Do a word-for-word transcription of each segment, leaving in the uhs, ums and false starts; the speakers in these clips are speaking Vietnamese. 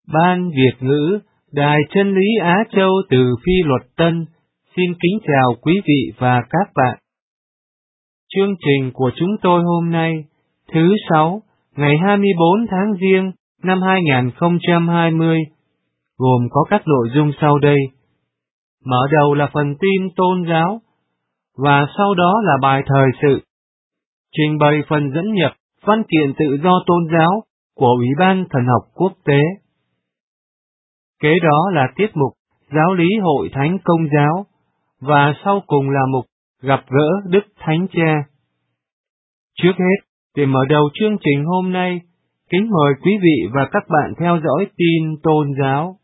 Ban Việt ngữ, Đài Chân lý Á Châu từ Phi Luật Tân, xin kính chào quý vị và các bạn. Chương trình của chúng tôi hôm nay, thứ Sáu, ngày hai mươi bốn tháng Giêng năm hai nghìn không trăm hai mươi, gồm có các nội dung sau đây. Mở đầu là phần tin tôn giáo, và sau đó là bài thời sự. Trình bày phần dẫn nhập văn kiện tự do tôn giáo của Ủy ban Thần học Quốc tế. Kế đó là tiết mục Giáo lý Hội Thánh Công giáo, và sau cùng là mục Gặp gỡ Đức Thánh Cha. Trước hết, để mở đầu chương trình hôm nay, kính mời quý vị và các bạn theo dõi tin tôn giáo.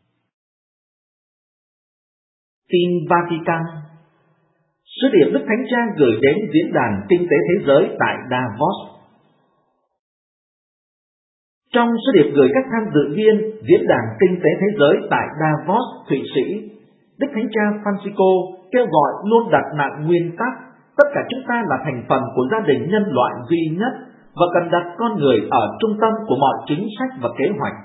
Tin Vatican. Sứ điệp Đức Thánh Cha gửi đến Diễn đàn Kinh tế Thế giới tại Davos. Trong sứ điệp gửi các tham dự viên Diễn đàn Kinh tế Thế giới tại Davos, Thụy Sĩ, Đức Thánh Cha Francisco kêu gọi luôn đặt nặng nguyên tắc tất cả chúng ta là thành phần của gia đình nhân loại duy nhất và cần đặt con người ở trung tâm của mọi chính sách và kế hoạch.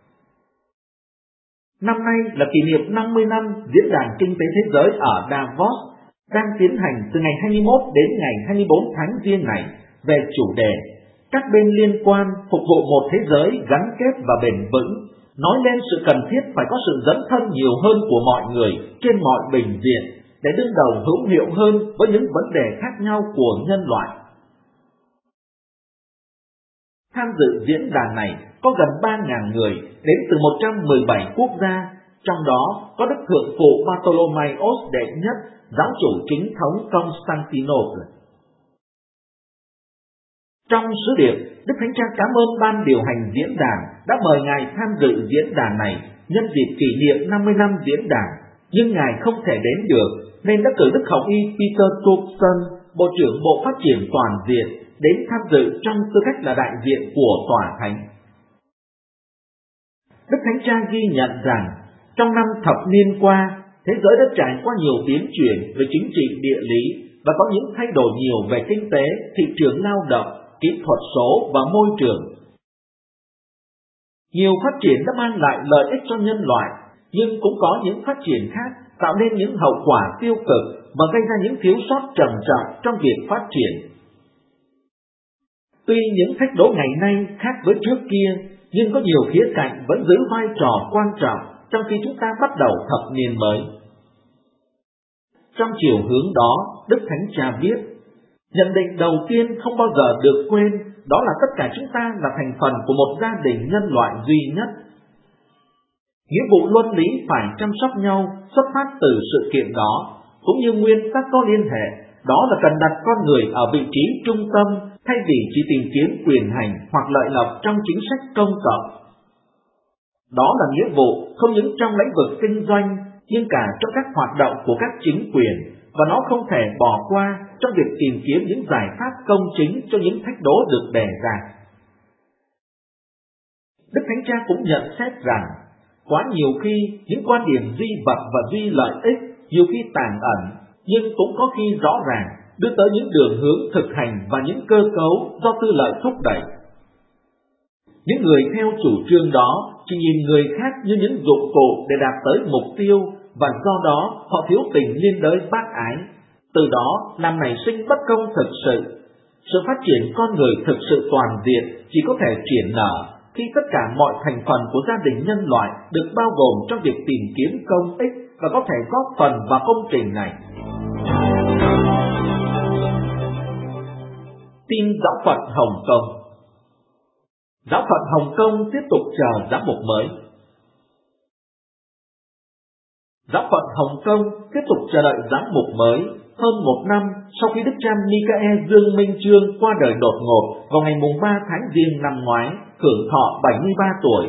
Năm nay là kỷ niệm năm mươi năm Diễn đàn Kinh tế Thế giới ở Davos, đang tiến hành từ ngày hai mươi mốt đến ngày hai mươi bốn tháng Giêng này về chủ đề các bên liên quan phục vụ một thế giới gắn kết và bền vững, nói lên sự cần thiết phải có sự dấn thân nhiều hơn của mọi người trên mọi bình diện để đương đầu hữu hiệu hơn với những vấn đề khác nhau của nhân loại. Tham dự diễn đàn này có gần ba nghìn người đến từ một trăm mười bảy quốc gia, trong đó có Đức Thượng phụ Bartolomaios đệ nhất, giáo chủ chính thống Constantinople. Trong sứ điệp, Đức Thánh Cha cảm ơn ban điều hành diễn đàn đã mời Ngài tham dự diễn đàn này nhân dịp kỷ niệm năm mươi năm diễn đàn, nhưng Ngài không thể đến được nên đã cử Đức Hồng Y Peter Turkson, Bộ trưởng Bộ Phát triển Toàn diện, đến tham dự trong tư cách là đại diện của Tòa Thánh. Đức Thánh Cha ghi nhận rằng trong năm thập niên qua, thế giới đã trải qua nhiều tiến triển về chính trị địa lý và có những thay đổi nhiều về kinh tế, thị trường lao động, kỹ thuật số và môi trường. Nhiều phát triển đã mang lại lợi ích cho nhân loại, nhưng cũng có những phát triển khác tạo nên những hậu quả tiêu cực và gây ra những thiếu sót trầm trọng trong việc phát triển. Tuy những thách đố ngày nay khác với trước kia, nhưng có nhiều khía cạnh vẫn giữ vai trò quan trọng trong khi chúng ta bắt đầu thập niên mới. Trong chiều hướng đó, Đức Thánh Cha viết, nhận định đầu tiên không bao giờ được quên, đó là tất cả chúng ta là thành phần của một gia đình nhân loại duy nhất. Nghĩa vụ luân lý phải chăm sóc nhau xuất phát từ sự kiện đó, cũng như nguyên tắc có liên hệ, đó là cần đặt con người ở vị trí trung tâm thay vì chỉ tìm kiếm quyền hành hoặc lợi lộc trong chính sách công cộng. Đó là nghĩa vụ không những trong lĩnh vực kinh doanh, nhưng cả trong các hoạt động của các chính quyền, và nó không thể bỏ qua trong việc tìm kiếm những giải pháp công chính cho những thách đố được đề ra. Đức Thánh Cha cũng nhận xét rằng, quá nhiều khi những quan điểm duy vật và duy lợi ích nhiều khi tàng ẩn, nhưng cũng có khi rõ ràng đưa tới những đường hướng thực hành và những cơ cấu do tư lợi thúc đẩy. Những người theo chủ trương đó chỉ nhìn người khác như những dụng cụ để đạt tới mục tiêu, và do đó họ thiếu tình liên đới bác ái, từ đó làm nảy sinh bất công thực sự. Sự phát triển con người thực sự toàn diện chỉ có thể triển nở khi tất cả mọi thành phần của gia đình nhân loại được bao gồm trong việc tìm kiếm công ích và có thể góp phần vào công trình này. Tin Giáo phận Hồng Kông. Giáo phận Hồng Kông tiếp tục chờ giám mục mới. Giáo phận Hồng Kông tiếp tục chờ đợi giám mục mới hơn một năm sau khi Đức cha Michael Dương Minh Chương qua đời đột ngột vào ngày ba tháng Giêng năm ngoái, hưởng thọ bảy mươi ba tuổi.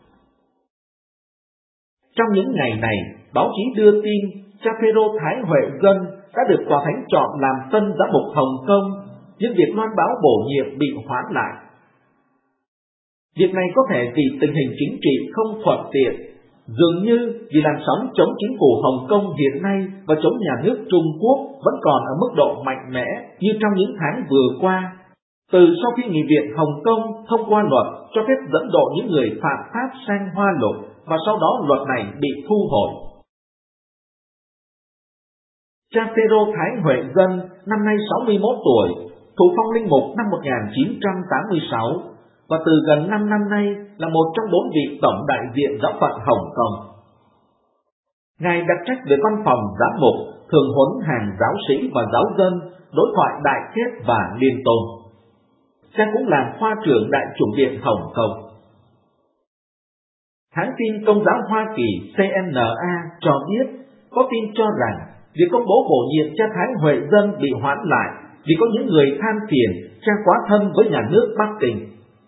Trong những ngày này, báo chí đưa tin cha Phêrô Thái Huệ Dân đã được Tòa Thánh chọn làm tân giám mục Hồng Kông, nhưng việc loan báo bổ nhiệm bị hoãn lại. Việc này có thể vì tình hình chính trị không thuận tiện, dường như vì làn sóng chống chính phủ Hồng Kông hiện nay và chống nhà nước Trung Quốc vẫn còn ở mức độ mạnh mẽ như trong những tháng vừa qua, từ sau khi Nghị viện Hồng Kông thông qua luật cho phép dẫn độ những người phạm pháp sang Hoa Lục và sau đó luật này bị thu hồi. Cha Phêrô Thái Huệ Dân, năm nay sáu mươi mốt tuổi, thụ phong linh mục năm một nghìn chín trăm tám mươi sáu, và từ gần năm năm nay là một trong bốn vị tổng đại diện giáo phận Hồng Kông. Ngài đặc trách về văn phòng giám mục, thường huấn hàng giáo sĩ và giáo dân, đối thoại đại kết và liên tôn. Cha cũng làm khoa trưởng Đại chủng điện Hồng Kông. Hãng tin Công giáo Hoa Kỳ C N A cho biết, có tin cho rằng việc công bố bổ nhiệm cha Thái Huệ Dân bị hoãn lại vì có những người than phiền cha quá thân với nhà nước Bắc Kinh.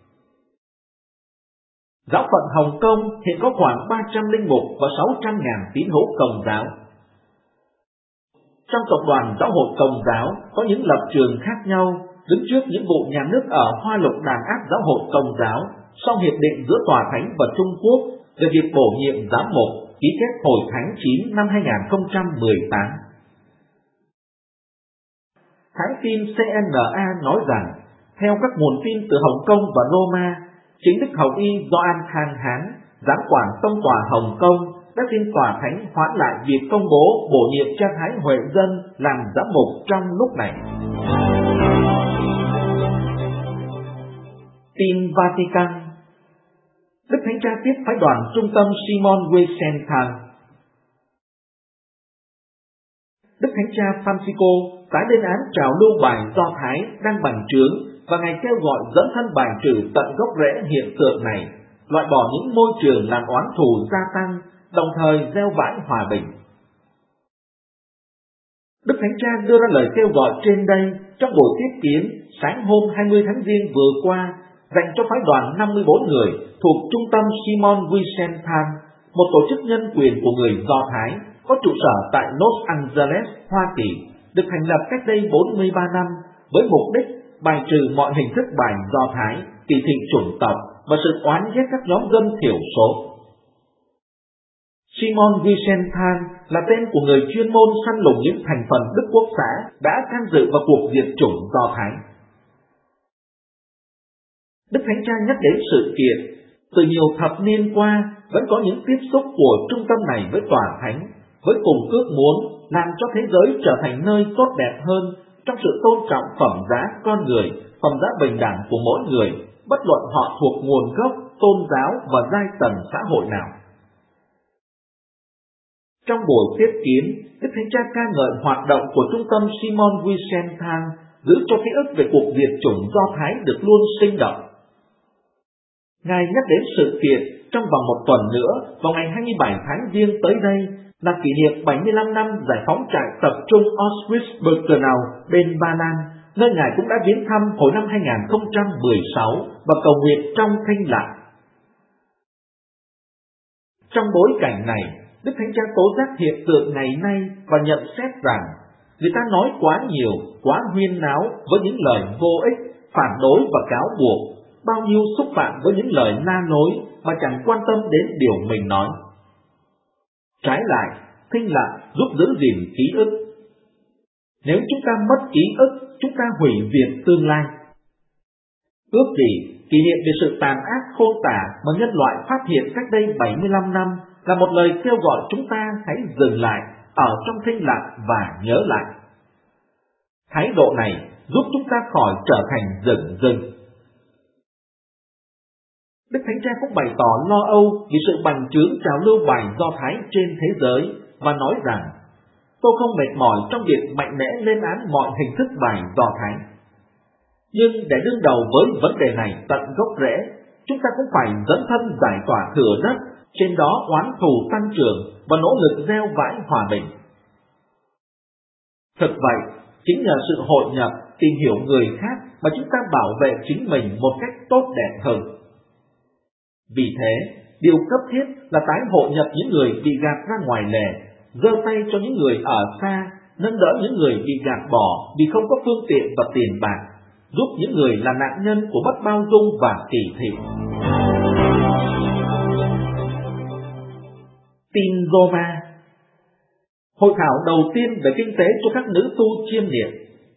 Giáo phận Hồng Kông hiện có khoảng ba trăm linh mục và sáu trăm nghìn tín hữu Công giáo. Trong cộng đoàn giáo hội Công giáo có những lập trường khác nhau, đứng trước những vụ nhà nước ở Hoa Lục đàn áp giáo hội Công giáo sau hiệp định giữa Tòa Thánh và Trung Quốc về việc bổ nhiệm giám mục ký kết hồi tháng chín năm hai nghìn không trăm mười tám. Hãng tin C N A nói rằng, theo các nguồn tin từ Hồng Kông và Roma, chính Đức Hồng Y Gioan Khang Hán, giám quản tông tòa Hồng Kông, đã xin Tòa Thánh hoãn lại việc công bố bổ nhiệm cha Thái Huệ Dân làm giám mục trong lúc này. Tin Vatican. Đức Thánh Cha tiếp phái đoàn trung tâm Simon Wiesenthal. Đức Thánh Cha Francisco tái lên án trào lưu bài Do Thái đang bành trướng, và Ngài kêu gọi dẫn thân bài trừ tận gốc rễ hiện tượng này, loại bỏ những môi trường làm oán thù gia tăng, đồng thời gieo vãi hòa bình. Đức Thánh Cha đưa ra lời kêu gọi trên đây trong buổi tiếp kiến sáng hôm hai mươi tháng Giêng vừa qua, dành cho phái đoàn năm mươi bốn người thuộc trung tâm Simon Wiesenthal, một tổ chức nhân quyền của người Do Thái, có trụ sở tại Los Angeles, Hoa Kỳ, được thành lập cách đây bốn mươi ba năm với mục đích bài trừ mọi hình thức bài Do Thái, kỳ thị chủng tộc và sự oán ghét các nhóm dân thiểu số. Simon Wiesenthal là tên của người chuyên môn săn lùng những thành phần Đức Quốc xã đã tham dự vào cuộc diệt chủng Do Thái. Đức Thánh Cha nhắc đến sự kiện, từ nhiều thập niên qua vẫn có những tiếp xúc của trung tâm này với Tòa Thánh, với cùng ước muốn làm cho thế giới trở thành nơi tốt đẹp hơn trong sự tôn trọng phẩm giá con người, phẩm giá bình đẳng của mỗi người, bất luận họ thuộc nguồn gốc, tôn giáo và giai tầng xã hội nào. Trong buổi tiếp kiến, Đức Thánh Cha ca ngợi hoạt động của trung tâm Simon Wiesenthal, giữ cho ký ức về cuộc diệt chủng Do Thái được luôn sinh động. Ngài nhắc đến sự kiện trong vòng một tuần nữa, vào ngày hai mươi bảy tháng Giêng tới đây, là kỷ niệm bảy mươi lăm năm giải phóng trại tập trung Auschwitz-Birkenau bên Ba Lan, nơi Ngài cũng đã viếng thăm hồi năm hai nghìn không trăm mười sáu và cầu nguyện trong thinh lặng. Trong bối cảnh này, Đức Thánh Cha tố giác hiện tượng ngày nay và nhận xét rằng người ta nói quá nhiều, quá huyên náo với những lời vô ích, phản đối và cáo buộc, bao nhiêu xúc phạm với những lời na nối mà chẳng quan tâm đến điều mình nói. Trái lại, thinh lặng giúp giữ gìn ký ức. Nếu chúng ta mất ký ức, chúng ta hủy diệt tương lai. Ước gì kỷ niệm về sự tàn ác khôn tả mà nhân loại phát hiện cách đây bảy mươi lăm năm là một lời kêu gọi chúng ta hãy dừng lại ở trong thinh lặng và nhớ lại. Thái độ này giúp chúng ta khỏi trở thành dửng dưng. Đức Thánh Cha cũng bày tỏ lo âu vì sự bành trướng trào lưu bài Do Thái trên thế giới và nói rằng: tôi không mệt mỏi trong việc mạnh mẽ lên án mọi hình thức bài Do Thái. Nhưng để đương đầu với vấn đề này tận gốc rễ, chúng ta cũng phải dấn thân giải tỏa thửa đất, trên đó oán thù tăng trưởng và nỗ lực gieo vãi hòa bình. Thực vậy, chính nhờ sự hội nhập, tìm hiểu người khác mà chúng ta bảo vệ chính mình một cách tốt đẹp hơn. Vì thế, điều cấp thiết là tái hội nhập những người bị gạt ra ngoài lề, giơ tay cho những người ở xa, nâng đỡ những người bị gạt bỏ vì không có phương tiện và tiền bạc, giúp những người là nạn nhân của bất bao dung và kỳ thị. Tin Roma. Hội thảo đầu tiên về kinh tế cho các nữ tu chiêm niệm.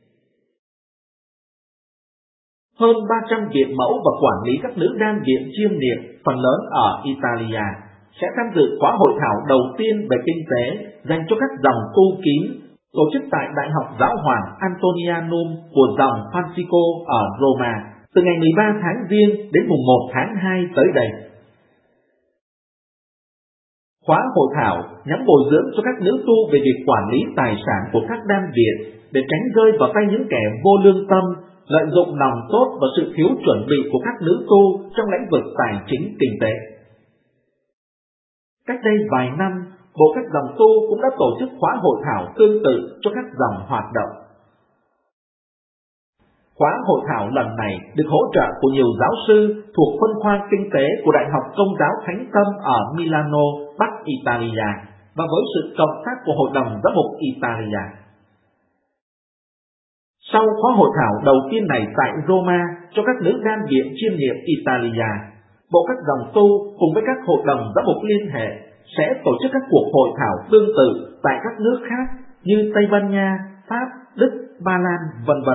Hơn ba trăm viện mẫu và quản lý các nữ đan viện chiêm niệm, phần lớn ở Italia, sẽ tham dự khóa hội thảo đầu tiên về kinh tế dành cho các dòng tu kín, tổ chức tại Đại học Giáo hoàng Antonianum của dòng Francisco ở Roma từ ngày mười ba tháng Giêng đến mùng một tháng hai tới đây. Khóa hội thảo nhằm bồi dưỡng cho các nữ tu về việc quản lý tài sản của các đan viện để tránh rơi vào tay những kẻ vô lương tâm, lợi dụng lòng tốt và sự thiếu chuẩn bị của các nữ tu trong lĩnh vực tài chính kinh tế. Cách đây vài năm, Bộ các dòng tu cũng đã tổ chức khóa hội thảo tương tự cho các dòng hoạt động. Khóa hội thảo lần này được hỗ trợ của nhiều giáo sư thuộc phân khoa kinh tế của Đại học Công giáo Thánh Tâm ở Milano, Bắc Italia, và với sự cộng tác của Hội đồng Giám mục Italia. Sau khóa hội thảo đầu tiên này tại Roma cho các nữ đan viện chiêm nghiệm Italia, Bộ các dòng tu cùng với các hội đồng giám mục liên hệ sẽ tổ chức các cuộc hội thảo tương tự tại các nước khác như Tây Ban Nha, Pháp, Đức, Ba Lan, vân vân.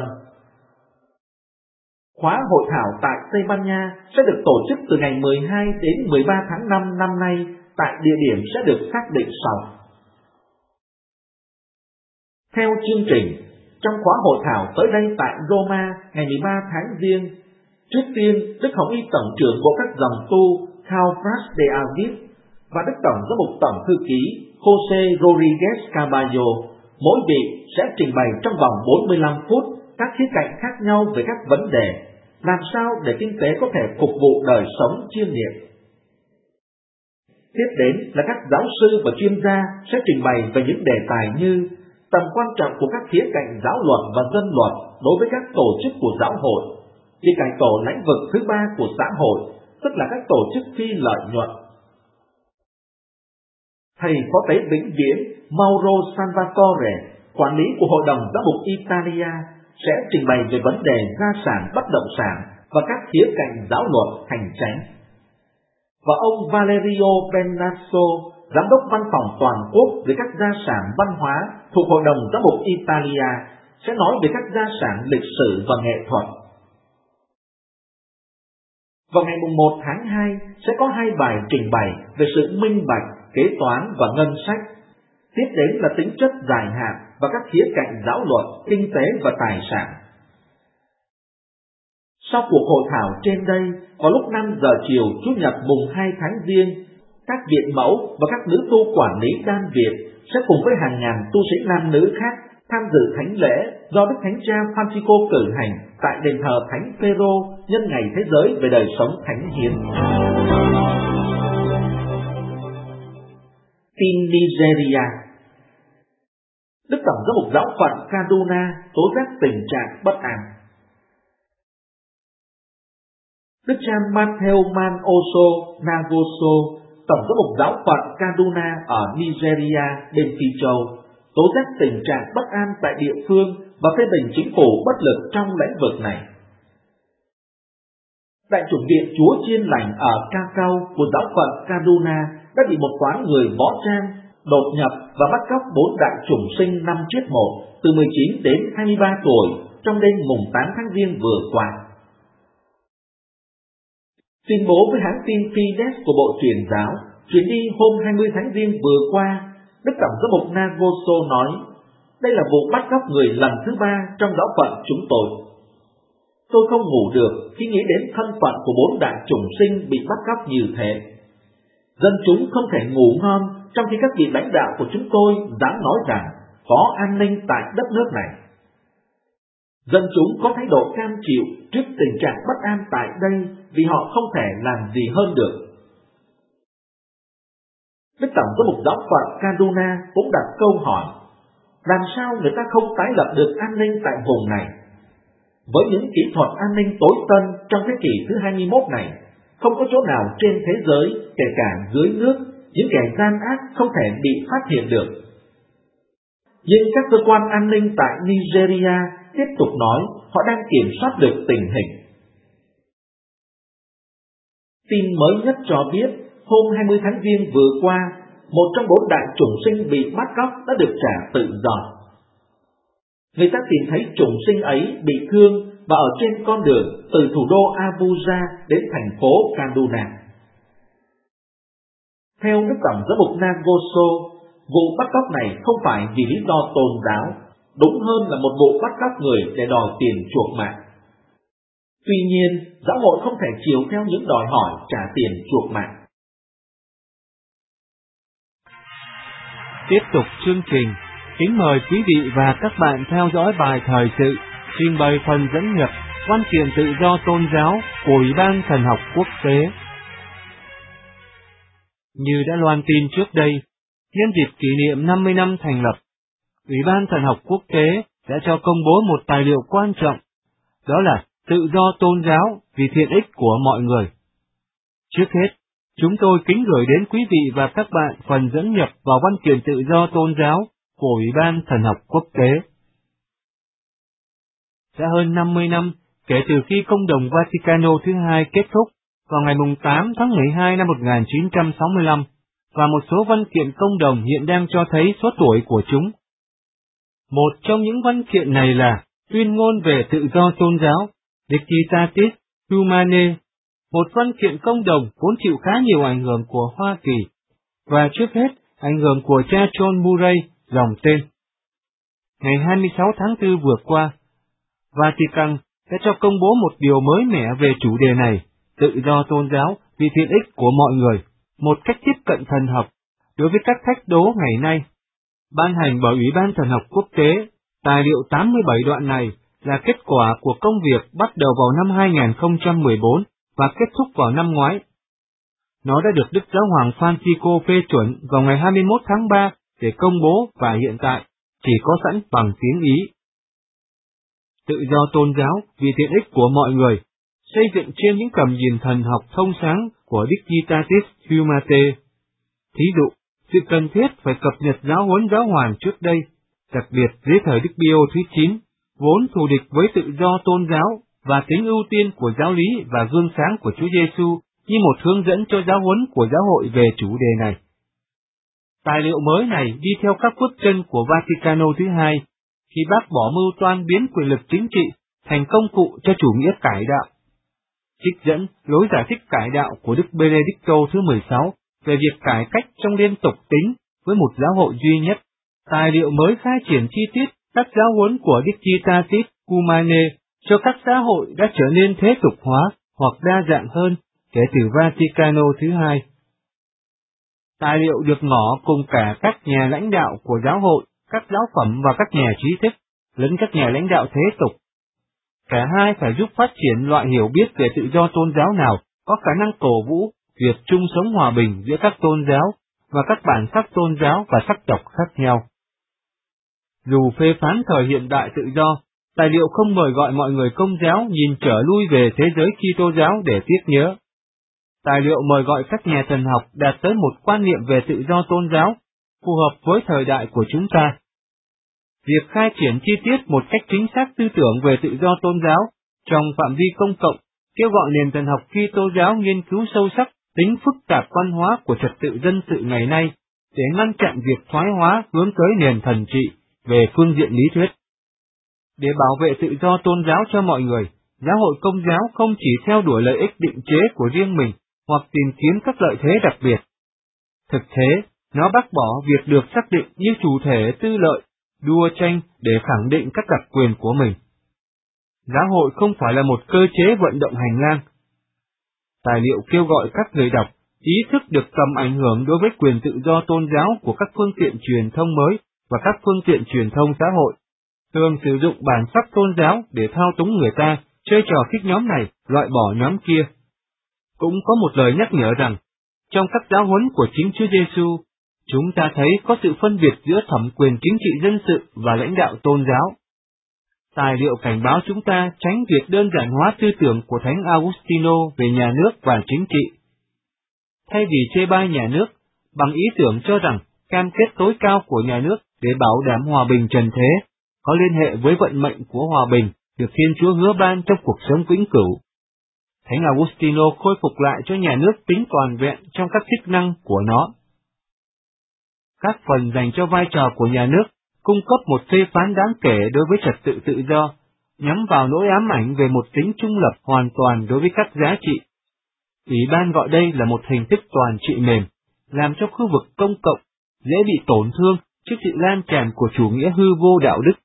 Khóa hội thảo tại Tây Ban Nha sẽ được tổ chức từ ngày mười hai đến mười ba tháng năm năm nay tại địa điểm sẽ được xác định sau. Theo chương trình, trong khóa hội thảo tới đây tại Roma ngày mười ba tháng Giêng, trước tiên Đức Hồng Y Tổng trưởng của các dòng tu Karl Franz de Avis và Đức Tổng giám mục Tổng thư ký Jose Rodriguez Caballo mỗi vị sẽ trình bày trong vòng bốn mươi lăm phút các khía cạnh khác nhau về các vấn đề làm sao để kinh tế có thể phục vụ đời sống chiêm nghiệm. Tiếp đến là các giáo sư và chuyên gia sẽ trình bày về những đề tài như tầm quan trọng của các khía cạnh giáo luật và dân luật đối với các tổ chức của giáo hội, việc cải tổ lĩnh vực thứ ba của xã hội, tức là các tổ chức phi lợi nhuận. Thầy phó tế vĩnh viễn Mauro Salvatore, quản lý của Hội đồng Giám mục Italia, sẽ trình bày về vấn đề gia sản bất động sản và các khía cạnh giáo luật hành chánh. Và ông Valerio Bennasso, giám đốc văn phòng toàn quốc về các gia sản văn hóa thuộc Hội đồng Giám mục Italia, sẽ nói về các gia sản lịch sử và nghệ thuật. Vào ngày một tháng hai sẽ có hai bài trình bày về sự minh bạch, kế toán và ngân sách. Tiếp đến là tính chất dài hạn và các khía cạnh giáo luật, kinh tế và tài sản. Sau cuộc hội thảo trên đây, vào lúc năm giờ chiều Chủ nhật mùng hai tháng Giêng, các viện mẫu và các nữ tu quản lý đan viện sẽ cùng với hàng ngàn tu sĩ nam nữ khác tham dự thánh lễ do Đức Thánh Cha Francisco cử hành tại đền thờ Thánh Phêrô nhân ngày thế giới về đời sống thánh hiến. Tin Nigeria. Đức Tổng giám mục giáo phận Kaduna tố giác tình trạng bất an. Đức cha Matthew Manoso Nagoso, Tổng giám mục giáo phận Kaduna ở Nigeria bên Phi Châu, tố giác tình trạng bất an tại địa phương và phê bình chính phủ bất lực trong lĩnh vực này. Đại chủng viện Chúa Chiên Lành ở Kakao của giáo phận Kaduna đã bị một toán người võ trang đột nhập và bắt cóc bốn đại chủng sinh năm chiết một từ mười chín đến hai mươi ba tuổi trong đêm mùng tám tháng Giêng vừa qua. Tuyên bố với hãng tin Fides của Bộ Truyền giáo, chuyến đi hôm hai mươi tháng Giêng vừa qua, Đức Tổng giám mục Nagoso nói, đây là vụ bắt cóc người lần thứ ba trong giáo phận chúng tôi. Tôi không ngủ được khi nghĩ đến thân phận của bốn đại chủng sinh bị bắt cóc như thế. Dân chúng không thể ngủ ngon trong khi các vị lãnh đạo của chúng tôi dám nói rằng có an ninh tại đất nước này. Dân chúng có thái độ cam chịu trước tình trạng bất an tại đây vì họ không thể làm gì hơn được. Đức Tổng giám mục giáo phận Kaduna cũng đặt câu hỏi, làm sao người ta không tái lập được an ninh tại vùng này? Với những kỹ thuật an ninh tối tân trong thế kỷ thứ hai mươi mốt này, không có chỗ nào trên thế giới, kể cả dưới nước, những kẻ gian ác không thể bị phát hiện được. Nhưng các cơ quan an ninh tại Nigeria tiếp tục nói họ đang kiểm soát được tình hình. Tin mới nhất cho biết, hôm hai mươi tháng Giêng vừa qua, một trong bốn đại chủng sinh bị bắt cóc đã được trả tự do. Người ta tìm thấy chủng sinh ấy bị thương và ở trên con đường từ thủ đô Abuja đến thành phố Kaduna. Theo Đức Tổng giám mục Nagoso, vụ bắt cóc này không phải vì lý do tôn giáo, đúng hơn là một vụ bắt cóc người để đòi tiền chuộc mạng. Tuy nhiên, giáo hội không thể chiều theo những đòi hỏi trả tiền chuộc mạng. Tiếp tục chương trình, kính mời quý vị và các bạn theo dõi bài thời sự trình bày phần dẫn nhập văn kiện tự do tôn giáo của Ủy ban Thần học Quốc tế. Như đã loan tin trước đây, nhân dịp kỷ niệm năm mươi năm thành lập, Ủy ban Thần học Quốc tế đã cho công bố một tài liệu quan trọng, đó là tự do tôn giáo vì thiện ích của mọi người. Trước hết, chúng tôi kính gửi đến quý vị và các bạn phần dẫn nhập vào văn kiện tự do tôn giáo của Ủy ban Thần học Quốc tế. Đã hơn năm mươi năm kể từ khi Công đồng Vaticano thứ hai kết thúc vào ngày tám tháng mười hai năm một nghìn chín trăm sáu mươi lăm, và một số văn kiện công đồng hiện đang cho thấy số tuổi của chúng. Một trong những văn kiện này là Tuyên ngôn về tự do tôn giáo, Dignitatis Humanae, một văn kiện công đồng vốn chịu khá nhiều ảnh hưởng của Hoa Kỳ, và trước hết ảnh hưởng của cha John Murray, dòng tên. Ngày hai mươi sáu tháng tư vừa qua, Vatican đã cho công bố một điều mới mẻ về chủ đề này, tự do tôn giáo vì thiện ích của mọi người, một cách tiếp cận thần học đối với các thách đố ngày nay. Ban hành bởi Ủy ban Thần học Quốc tế, tài liệu tám mươi bảy đoạn này là kết quả của công việc bắt đầu vào năm hai nghìn không trăm mười bốn và kết thúc vào năm ngoái. Nó đã được Đức Giáo hoàng Francisco phê chuẩn vào ngày hai mươi mốt tháng ba để công bố và hiện tại chỉ có sẵn bằng tiếng Ý. Tự do tôn giáo vì tiện ích của mọi người, xây dựng trên những tầm nhìn thần học thông sáng của Dignitatis Humanae. Thí dụ, sự cần thiết phải cập nhật giáo huấn giáo hoàng trước đây, đặc biệt dưới thời Đức Pio thứ chín, vốn thù địch với tự do tôn giáo và tính ưu tiên của giáo lý và gương sáng của Chúa Giêsu như một hướng dẫn cho giáo huấn của giáo hội về chủ đề này. Tài liệu mới này đi theo các bước chân của Vaticano thứ hai, khi bác bỏ mưu toan biến quyền lực chính trị thành công cụ cho chủ nghĩa cải đạo. Trích dẫn lối giải thích cải đạo của Đức Benedicto thứ mười sáu về việc cải cách trong liên tục tính với một giáo hội duy nhất. Tài liệu mới khai triển chi tiết các giáo huấn của Dignitatis Humanae cho các xã hội đã trở nên thế tục hóa hoặc đa dạng hơn kể từ Vaticano thứ hai. Tài liệu được ngỏ cùng cả các nhà lãnh đạo của giáo hội, các giáo phẩm và các nhà trí thức, lẫn các nhà lãnh đạo thế tục. Cả hai phải giúp phát triển loại hiểu biết về tự do tôn giáo nào có khả năng cổ vũ việc chung sống hòa bình giữa các tôn giáo và các bản sắc tôn giáo và sắc tộc khác nhau. Dù phê phán thời hiện đại tự do, tài liệu không mời gọi mọi người Công giáo nhìn trở lui về thế giới Kitô giáo để tiếc nhớ. Tài liệu mời gọi các nhà thần học đạt tới một quan niệm về tự do tôn giáo, phù hợp với thời đại của chúng ta. Việc khai triển chi tiết một cách chính xác tư tưởng về tự do tôn giáo trong phạm vi công cộng, kêu gọi nền thần học Kitô giáo nghiên cứu sâu sắc tính phức tạp văn hóa của trật tự dân sự ngày nay, để ngăn chặn việc thoái hóa hướng tới nền thần trị về phương diện lý thuyết. Để bảo vệ tự do tôn giáo cho mọi người, giáo hội Công giáo không chỉ theo đuổi lợi ích định chế của riêng mình hoặc tìm kiếm các lợi thế đặc biệt. Thực thế, nó bác bỏ việc được xác định như chủ thể tư lợi, đua tranh để khẳng định các đặc quyền của mình. Giáo hội không phải là một cơ chế vận động hành lang. Tài liệu kêu gọi các người đọc ý thức được tầm ảnh hưởng đối với quyền tự do tôn giáo của các phương tiện truyền thông mới và các phương tiện truyền thông xã hội, thường sử dụng bản sắc tôn giáo để thao túng người ta, chơi trò khích nhóm này, loại bỏ nhóm kia. Cũng có một lời nhắc nhở rằng, trong các giáo huấn của chính Chúa Giêsu, chúng ta thấy có sự phân biệt giữa thẩm quyền chính trị dân sự và lãnh đạo tôn giáo. Tài liệu cảnh báo chúng ta tránh việc đơn giản hóa tư tưởng của Thánh Augustino về nhà nước và chính trị. Thay vì chê bai nhà nước, bằng ý tưởng cho rằng cam kết tối cao của nhà nước để bảo đảm hòa bình trần thế, có liên hệ với vận mệnh của hòa bình được Thiên Chúa hứa ban trong cuộc sống vĩnh cửu. Thánh Augustino khôi phục lại cho nhà nước tính toàn vẹn trong các chức năng của nó. Các phần dành cho vai trò của nhà nước cung cấp một phê phán đáng kể đối với trật tự tự do, nhắm vào nỗi ám ảnh về một tính trung lập hoàn toàn đối với các giá trị. Ủy ban gọi đây là một hình thức toàn trị mềm, làm cho khu vực công cộng dễ bị tổn thương trước sự lan tràn của chủ nghĩa hư vô đạo đức.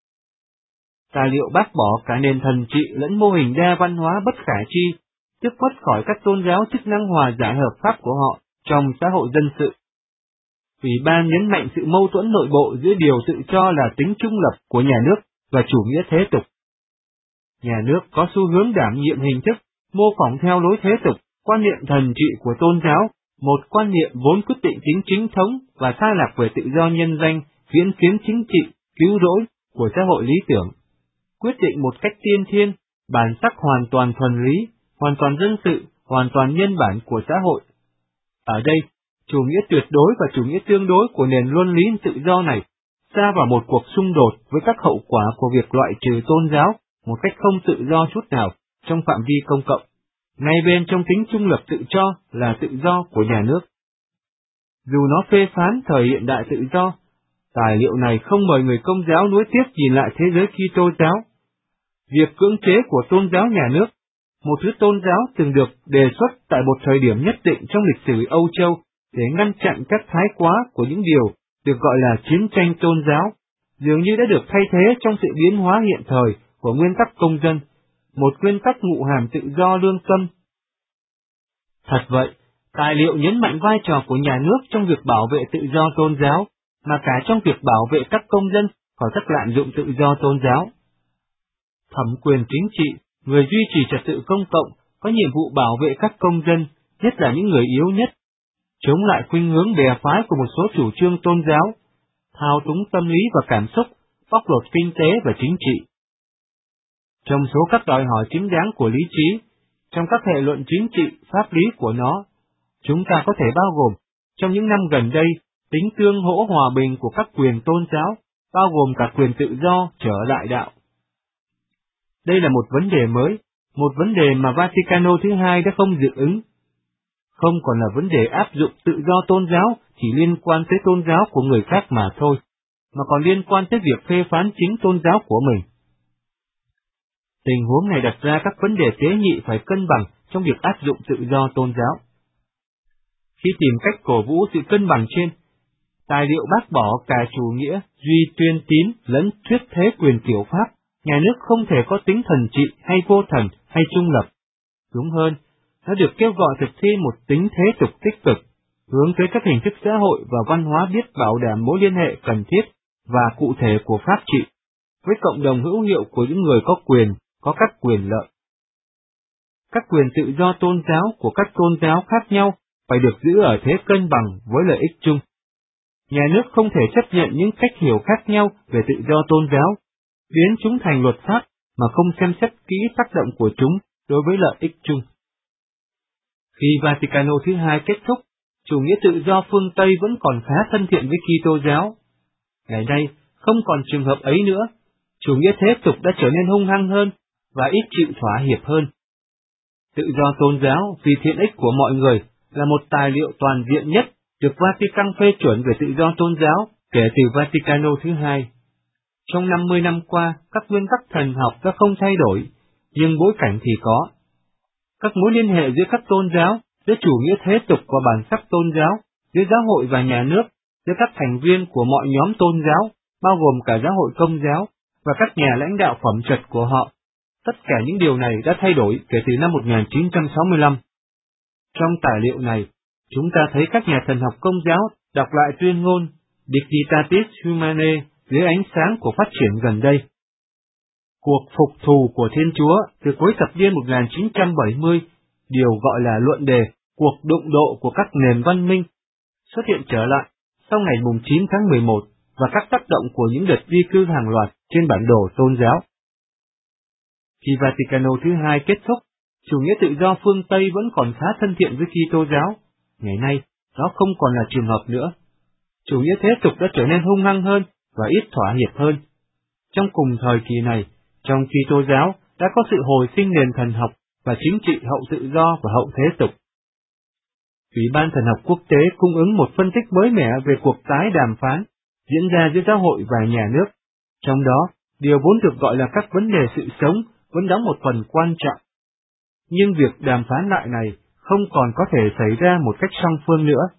Tài liệu bác bỏ cả nền thần trị lẫn mô hình đa văn hóa bất khả chi, tước mất khỏi các tôn giáo chức năng hòa giải hợp pháp của họ trong xã hội dân sự. Ủy ban nhấn mạnh sự mâu thuẫn nội bộ giữa điều tự cho là tính trung lập của nhà nước và chủ nghĩa thế tục. Nhà nước có xu hướng đảm nhiệm hình thức, mô phỏng theo lối thế tục, quan niệm thần trị của tôn giáo, một quan niệm vốn quyết định tính chính thống và xa lạc về tự do nhân danh, viễn kiến chính trị, cứu rỗi của xã hội lý tưởng. Quyết định một cách tiên thiên, bản sắc hoàn toàn thuần lý, hoàn toàn dân sự, hoàn toàn nhân bản của xã hội. Ở đây, chủ nghĩa tuyệt đối và chủ nghĩa tương đối của nền luân lý tự do này xa vào một cuộc xung đột với các hậu quả của việc loại trừ tôn giáo một cách không tự do chút nào trong phạm vi công cộng, ngay bên trong tính trung lập tự cho là tự do của nhà nước. Dù nó phê phán thời hiện đại tự do, tài liệu này không mời người Công giáo nuối tiếc nhìn lại thế giới Kitô giáo. Việc cưỡng chế của tôn giáo nhà nước, một thứ tôn giáo từng được đề xuất tại một thời điểm nhất định trong lịch sử Âu Châu để ngăn chặn các thái quá của những điều được gọi là chiến tranh tôn giáo, dường như đã được thay thế trong sự biến hóa hiện thời của nguyên tắc công dân, một nguyên tắc ngụ hàm tự do lương tâm. Thật vậy, tài liệu nhấn mạnh vai trò của nhà nước trong việc bảo vệ tự do tôn giáo, mà cả trong việc bảo vệ các công dân khỏi các lạm dụng tự do tôn giáo. Thẩm quyền chính trị, người duy trì trật tự công cộng, có nhiệm vụ bảo vệ các công dân, nhất là những người yếu nhất, chống lại khuynh hướng bè phái của một số chủ trương tôn giáo, thao túng tâm lý và cảm xúc, bóc lột kinh tế và chính trị. Trong số các đòi hỏi chính đáng của lý trí, trong các hệ luận chính trị, pháp lý của nó, chúng ta có thể bao gồm, trong những năm gần đây, tính tương hỗ hòa bình của các quyền tôn giáo, bao gồm cả quyền tự do trở lại đạo. Đây là một vấn đề mới, một vấn đề mà Vaticano thứ hai đã không dự ứng. Không còn là vấn đề áp dụng tự do tôn giáo chỉ liên quan tới tôn giáo của người khác mà thôi, mà còn liên quan tới việc phê phán chính tôn giáo của mình. Tình huống này đặt ra các vấn đề tế nhị phải cân bằng trong việc áp dụng tự do tôn giáo. Khi tìm cách cổ vũ sự cân bằng trên, tài liệu bác bỏ cả chủ nghĩa duy tuyên tín lẫn thuyết thế quyền kiểu Pháp, nhà nước không thể có tính thần trị hay vô thần hay trung lập. Đúng hơn, nó được kêu gọi thực thi một tính thế tục tích cực, hướng tới các hình thức xã hội và văn hóa biết bảo đảm mối liên hệ cần thiết và cụ thể của pháp trị, với cộng đồng hữu hiệu của những người có quyền, có các quyền lợi. Các quyền tự do tôn giáo của các tôn giáo khác nhau phải được giữ ở thế cân bằng với lợi ích chung. Nhà nước không thể chấp nhận những cách hiểu khác nhau về tự do tôn giáo, biến chúng thành luật pháp mà không xem xét kỹ tác động của chúng đối với lợi ích chung. Khi Vaticano thứ hai kết thúc, chủ nghĩa tự do phương Tây vẫn còn khá thân thiện với Kitô giáo. Ngày nay, không còn trường hợp ấy nữa, chủ nghĩa thế tục đã trở nên hung hăng hơn và ít chịu thỏa hiệp hơn. Tự do tôn giáo vì thiện ích của mọi người là một tài liệu toàn diện nhất được Vatican phê chuẩn về tự do tôn giáo kể từ Vaticano thứ hai. Trong năm mươi năm qua, các nguyên tắc thần học đã không thay đổi, nhưng bối cảnh thì có. Các mối liên hệ giữa các tôn giáo, giữa chủ nghĩa thế tục và bản sắc tôn giáo, giữa giáo hội và nhà nước, giữa các thành viên của mọi nhóm tôn giáo, bao gồm cả giáo hội Công giáo, và các nhà lãnh đạo phẩm chất của họ. Tất cả những điều này đã thay đổi kể từ năm một nghìn chín trăm sáu mươi lăm. Trong tài liệu này, chúng ta thấy các nhà thần học Công giáo đọc lại tuyên ngôn Dignitatis Humanae dưới ánh sáng của phát triển gần đây. Cuộc phục thù của Thiên Chúa từ cuối thập niên một nghìn chín trăm bảy mươi, điều gọi là luận đề cuộc đụng độ của các nền văn minh, xuất hiện trở lại sau ngày chín tháng mười một và các tác động của những đợt di cư hàng loạt trên bản đồ tôn giáo. Khi Vaticano thứ hai kết thúc, chủ nghĩa tự do phương Tây vẫn còn khá thân thiện với Kitô giáo. Ngày nay, nó không còn là trường hợp nữa. Chủ nghĩa thế tục đã trở nên hung hăng hơn và ít thỏa hiệp hơn. Trong cùng thời kỳ này, trong Kitô giáo đã có sự hồi sinh nền thần học và chính trị hậu tự do và hậu thế tục. Ủy ban Thần học Quốc tế cung ứng một phân tích mới mẻ về cuộc tái đàm phán diễn ra giữa giáo hội và nhà nước. Trong đó, điều vốn được gọi là các vấn đề sự sống vẫn đóng một phần quan trọng. Nhưng việc đàm phán lại này không còn có thể xảy ra một cách song phương nữa.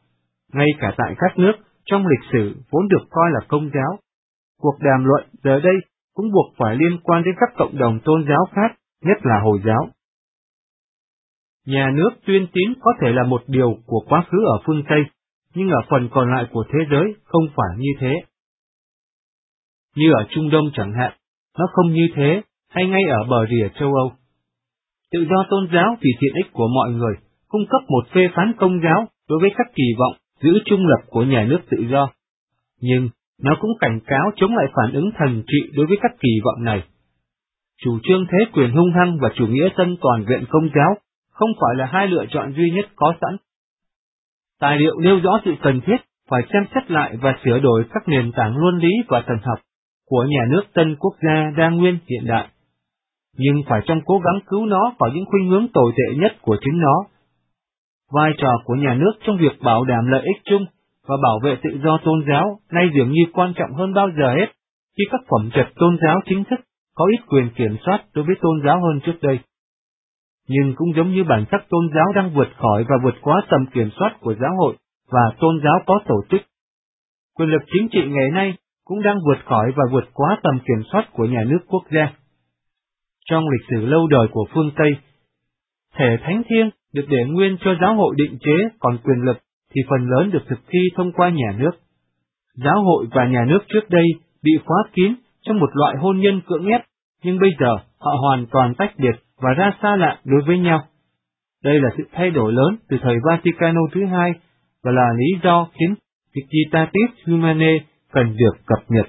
Ngay cả tại các nước trong lịch sử vốn được coi là công giáo, cuộc đàm luận giờ đây cũng buộc phải liên quan đến các cộng đồng tôn giáo khác, nhất là Hồi giáo. Nhà nước tuyên tín có thể là một điều của quá khứ ở phương Tây, nhưng ở phần còn lại của thế giới không phải như thế. Như ở Trung Đông chẳng hạn, nó không như thế, hay ngay ở bờ rìa châu Âu. Tự do tôn giáo vì tiện ích của mọi người, cung cấp một phê phán công giáo đối với các kỳ vọng giữ trung lập của nhà nước tự do. Nhưng nó cũng cảnh cáo chống lại phản ứng thần trị đối với các kỳ vọng này. Chủ trương thế quyền hung hăng và chủ nghĩa dân toàn vẹn công giáo không phải là hai lựa chọn duy nhất có sẵn. Tài liệu nêu rõ sự cần thiết phải xem xét lại và sửa đổi các nền tảng luân lý và thần học của nhà nước tân quốc gia đa nguyên hiện đại, nhưng phải trong cố gắng cứu nó khỏi những khuynh hướng tồi tệ nhất của chính nó. Vai trò của nhà nước trong việc bảo đảm lợi ích chung và bảo vệ tự do tôn giáo nay dường như quan trọng hơn bao giờ hết, khi các phẩm chất tôn giáo chính thức có ít quyền kiểm soát đối với tôn giáo hơn trước đây. Nhưng cũng giống như bản sắc tôn giáo đang vượt khỏi và vượt quá tầm kiểm soát của giáo hội và tôn giáo có tổ chức, quyền lực chính trị ngày nay cũng đang vượt khỏi và vượt quá tầm kiểm soát của nhà nước quốc gia. Trong lịch sử lâu đời của phương Tây, thể thánh thiêng được để nguyên cho giáo hội định chế, còn quyền lực thì phần lớn được thực thi thông qua nhà nước. Giáo hội và nhà nước trước đây bị khóa kín trong một loại hôn nhân cưỡng ép, nhưng bây giờ họ hoàn toàn tách biệt và ra xa lạ đối với nhau. Đây là sự thay đổi lớn từ thời Vaticano thứ hai và là lý do khiến Victitatis Humanae cần được cập nhật.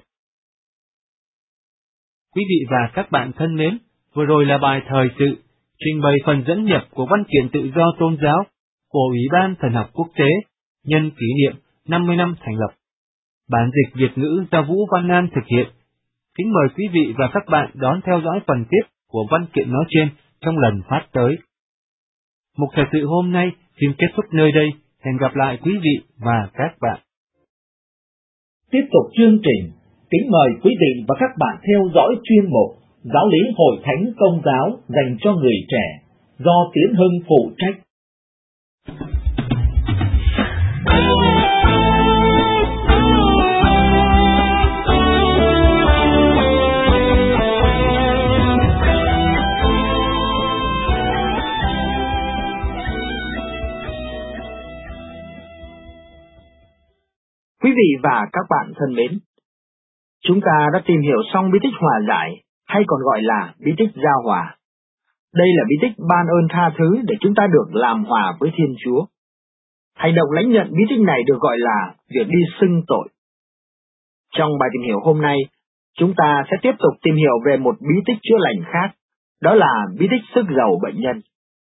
Quý vị và các bạn thân mến, vừa rồi là bài thời sự trình bày phần dẫn nhập của văn kiện tự do tôn giáo của Ủy ban Thần học Quốc tế nhân kỷ niệm năm mươi năm thành lập. Bản dịch Việt ngữ do Vũ Văn An thực hiện. Kính mời quý vị và các bạn đón theo dõi phần tiếp của văn kiện nói trên trong lần phát tới. Mục thời sự hôm nay xin kết thúc nơi đây. Hẹn gặp lại quý vị và các bạn. Tiếp tục chương trình, kính mời quý vị và các bạn theo dõi chuyên mục Giáo lý Hội Thánh Công giáo dành cho người trẻ do Tiến Hưng phụ trách. Quý vị và các bạn thân mến, chúng ta đã tìm hiểu xong bí tích hòa giải, hay còn gọi là bí tích giao hòa. Đây là bí tích ban ơn tha thứ để chúng ta được làm hòa với Thiên Chúa. Hành động lãnh nhận bí tích này được gọi là việc đi xưng tội. Trong bài tìm hiểu hôm nay, chúng ta sẽ tiếp tục tìm hiểu về một bí tích chữa lành khác, đó là bí tích sức giàu bệnh nhân.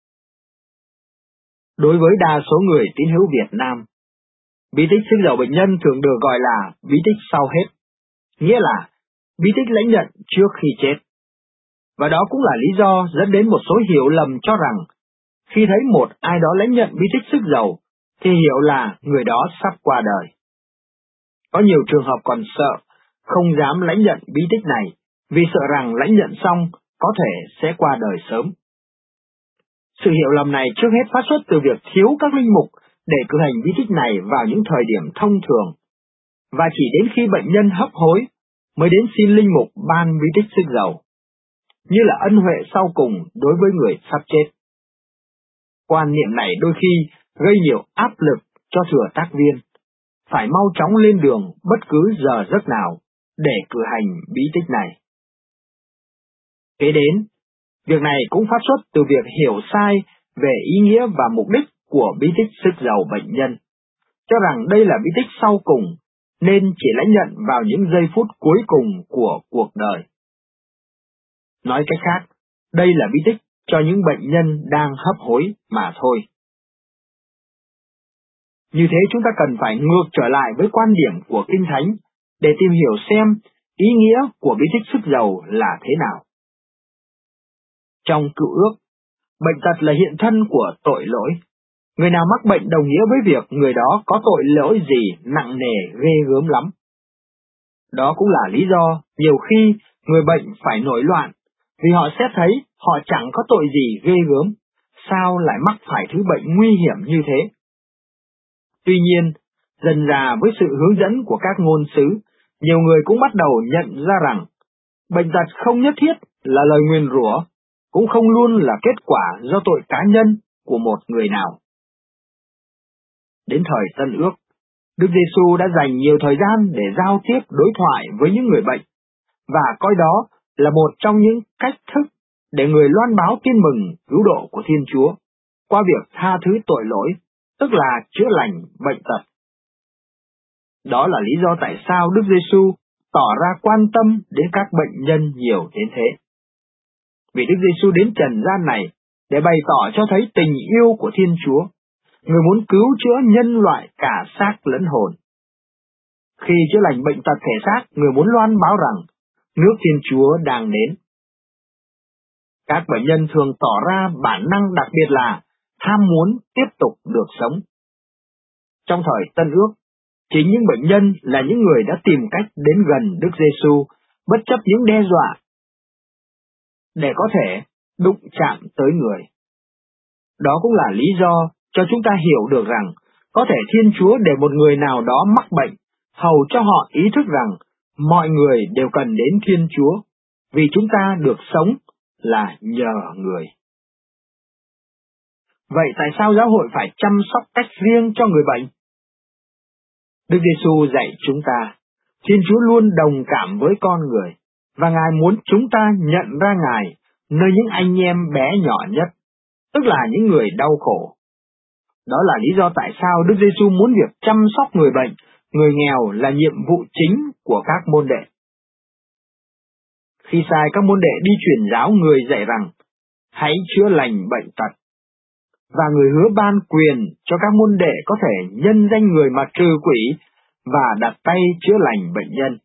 Đối với đa số người tín hữu Việt Nam, bí tích sức giàu bệnh nhân thường được gọi là bí tích sau hết, nghĩa là bí tích lãnh nhận trước khi chết. Và đó cũng là lý do dẫn đến một số hiểu lầm cho rằng khi thấy một ai đó lãnh nhận bí tích sức giàu thì hiểu là người đó sắp qua đời. Có nhiều trường hợp còn sợ, không dám lãnh nhận bí tích này vì sợ rằng lãnh nhận xong có thể sẽ qua đời sớm. Sự hiểu lầm này trước hết phát xuất từ việc thiếu các linh mục để cử hành bí tích này vào những thời điểm thông thường, và chỉ đến khi bệnh nhân hấp hối mới đến xin linh mục ban bí tích sức giàu, như là ân huệ sau cùng đối với người sắp chết. Quan niệm này đôi khi gây nhiều áp lực cho thừa tác viên, phải mau chóng lên đường bất cứ giờ giấc nào để cử hành bí tích này. Kế đến, việc này cũng phát xuất từ việc hiểu sai về ý nghĩa và mục đích của bí tích sức giàu bệnh nhân, cho rằng đây là bí tích sau cùng nên chỉ lãnh nhận vào những giây phút cuối cùng của cuộc đời. Nói cách khác, đây là bí tích cho những bệnh nhân đang hấp hối mà thôi. Như thế chúng ta cần phải ngược trở lại với quan điểm của Kinh Thánh để tìm hiểu xem ý nghĩa của bí tích sức giàu là thế nào. Trong Cựu Ước, bệnh tật là hiện thân của tội lỗi. Người nào mắc bệnh đồng nghĩa với việc người đó có tội lỗi gì nặng nề ghê gớm lắm. Đó cũng là lý do nhiều khi người bệnh phải nổi loạn, vì họ sẽ thấy họ chẳng có tội gì ghê gớm, sao lại mắc phải thứ bệnh nguy hiểm như thế. Tuy nhiên, Dần dà với sự hướng dẫn của các ngôn sứ, nhiều người cũng bắt đầu nhận ra rằng bệnh tật không nhất thiết là lời nguyền rủa, cũng không luôn là kết quả do tội cá nhân của một người nào. Đến thời Tân Ước, Đức Giêsu đã dành nhiều thời gian để giao tiếp đối thoại với những người bệnh, và coi đó là một trong những cách thức để người loan báo tin mừng cứu độ của Thiên Chúa qua việc tha thứ tội lỗi, tức là chữa lành bệnh tật. Đó là lý do tại sao Đức Giêsu tỏ ra quan tâm đến các bệnh nhân nhiều đến thế. Vì Đức Giêsu đến trần gian này để bày tỏ cho thấy tình yêu của Thiên Chúa, người muốn cứu chữa nhân loại cả xác lẫn hồn. Khi chữa lành bệnh tật thể xác, người muốn loan báo rằng nước Thiên Chúa đang đến. Các bệnh nhân thường tỏ ra bản năng đặc biệt là tham muốn tiếp tục được sống. Trong thời Tân Ước, chính những bệnh nhân là những người đã tìm cách đến gần Đức Giêsu bất chấp những đe dọa để có thể đụng chạm tới người. Đó cũng là lý do cho chúng ta hiểu được rằng có thể Thiên Chúa để một người nào đó mắc bệnh, hầu cho họ ý thức rằng mọi người đều cần đến Thiên Chúa, vì chúng ta được sống là nhờ người. Vậy tại sao giáo hội phải chăm sóc cách riêng cho người bệnh? Đức Giêsu dạy chúng ta, Thiên Chúa luôn đồng cảm với con người, và Ngài muốn chúng ta nhận ra Ngài nơi những anh em bé nhỏ nhất, tức là những người đau khổ. Đó là lý do tại sao Đức Giêsu muốn việc chăm sóc người bệnh, người nghèo là nhiệm vụ chính của các môn đệ. Khi sai các môn đệ đi truyền giáo người dạy rằng, hãy chữa lành bệnh tật, và người hứa ban quyền cho các môn đệ có thể nhân danh người mà trừ quỷ và đặt tay chữa lành bệnh nhân.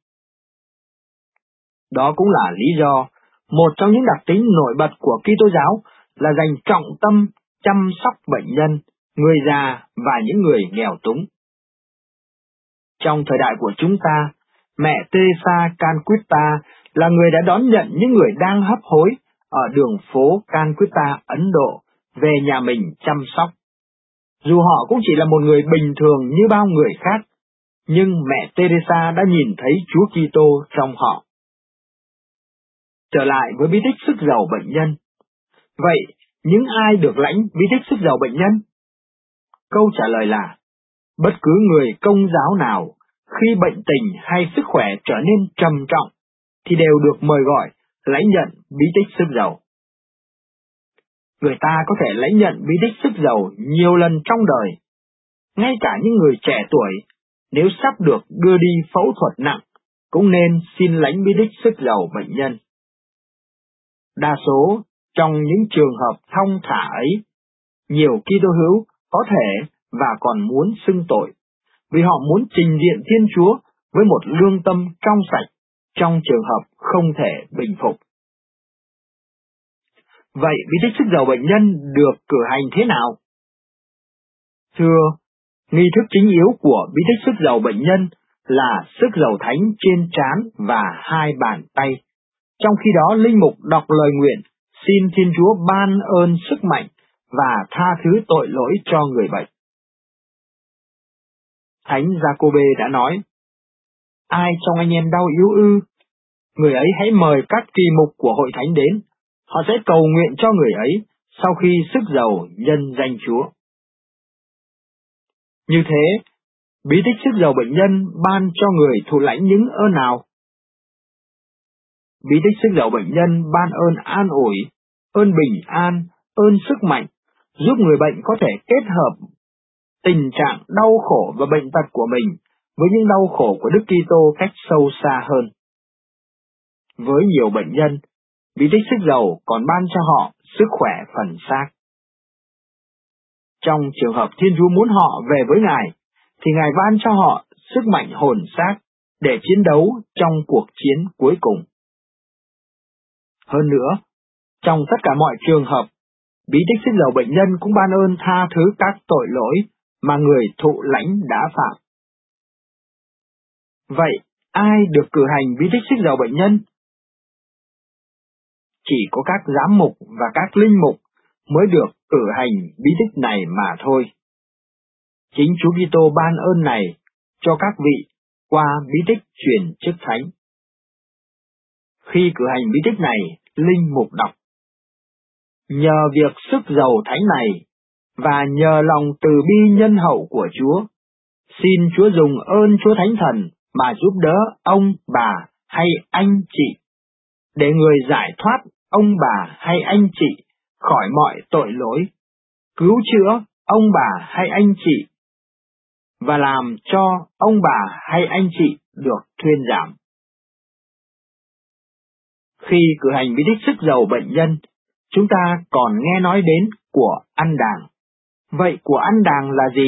Đó cũng là lý do, một trong những đặc tính nổi bật của Kitô giáo là dành trọng tâm chăm sóc bệnh nhân, người già và những người nghèo túng. Trong thời đại của chúng ta, mẹ Teresa Calcutta là người đã đón nhận những người đang hấp hối ở đường phố Calcutta, Ấn Độ, về nhà mình chăm sóc. Dù họ cũng chỉ là một người bình thường như bao người khác, nhưng mẹ Teresa đã nhìn thấy Chúa Kitô trong họ. Trở lại với bí tích sức giàu bệnh nhân. Vậy, những ai được lãnh bí tích sức giàu bệnh nhân? Câu trả lời là, bất cứ người Công giáo nào, khi bệnh tình hay sức khỏe trở nên trầm trọng, thì đều được mời gọi lãnh nhận bí tích sức giàu. Người ta có thể lãnh nhận bí tích sức giàu nhiều lần trong đời. Ngay cả những người trẻ tuổi, nếu sắp được đưa đi phẫu thuật nặng, cũng nên xin lãnh bí tích sức giàu bệnh nhân. Đa số trong những trường hợp thong thả ấy, nhiều Kitô hữu có thể và còn muốn xưng tội, vì họ muốn trình diện Thiên Chúa với một lương tâm trong sạch trong trường hợp không thể bình phục. Vậy bí tích sức giàu bệnh nhân được cử hành thế nào? Thưa, nghi thức chính yếu của bí tích sức giàu bệnh nhân là sức giàu thánh trên trán và hai bàn tay. Trong khi đó, linh mục đọc lời nguyện, xin Thiên Chúa ban ơn sức mạnh và tha thứ tội lỗi cho người bệnh. Thánh Giacôbê đã nói, ai trong anh em đau yếu ư, người ấy hãy mời các kỳ mục của hội thánh đến, họ sẽ cầu nguyện cho người ấy sau khi sức giàu nhân danh Chúa. Như thế, bí tích sức giàu bệnh nhân ban cho người thụ lãnh những ơn nào? Bí tích sức giàu bệnh nhân ban ơn an ủi, ơn bình an, ơn sức mạnh, giúp người bệnh có thể kết hợp tình trạng đau khổ và bệnh tật của mình với những đau khổ của Đức Kitô cách sâu xa hơn. Với nhiều bệnh nhân, bí tích sức giàu còn ban cho họ sức khỏe phần xác. Trong trường hợp Thiên Chúa muốn họ về với Ngài, thì Ngài ban cho họ sức mạnh hồn xác để chiến đấu trong cuộc chiến cuối cùng. Hơn nữa, trong tất cả mọi trường hợp, bí tích sức giàu bệnh nhân cũng ban ơn tha thứ các tội lỗi mà người thụ lãnh đã phạm. Vậy, ai được cử hành bí tích sức giàu bệnh nhân? Chỉ có các giám mục và các linh mục mới được cử hành bí tích này mà thôi. Chính Chúa Kitô ban ơn này cho các vị qua bí tích truyền chức thánh. Khi cử hành bí tích này, linh mục đọc: Nhờ việc sức dầu thánh này, và nhờ lòng từ bi nhân hậu của Chúa, xin Chúa dùng ơn Chúa Thánh Thần mà giúp đỡ ông, bà hay anh chị, để người giải thoát ông bà hay anh chị khỏi mọi tội lỗi, cứu chữa ông bà hay anh chị, và làm cho ông bà hay anh chị được thuyên giảm. Khi cử hành bí tích sức dầu bệnh nhân, chúng ta còn nghe nói đến của ăn đàng. Vậy của ăn đàng là gì?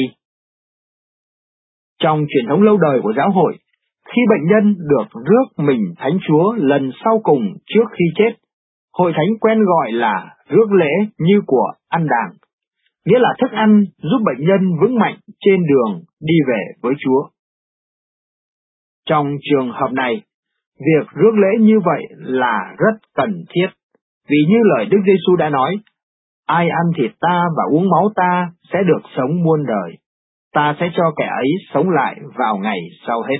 Trong truyền thống lâu đời của giáo hội, khi bệnh nhân được rước mình Thánh Chúa lần sau cùng trước khi chết, hội thánh quen gọi là rước lễ như của ăn đàng, nghĩa là thức ăn giúp bệnh nhân vững mạnh trên đường đi về với Chúa. Trong trường hợp này, việc rước lễ như vậy là rất cần thiết, vì như lời Đức Giêsu đã nói: ai ăn thịt ta và uống máu ta sẽ được sống muôn đời, ta sẽ cho kẻ ấy sống lại vào ngày sau hết.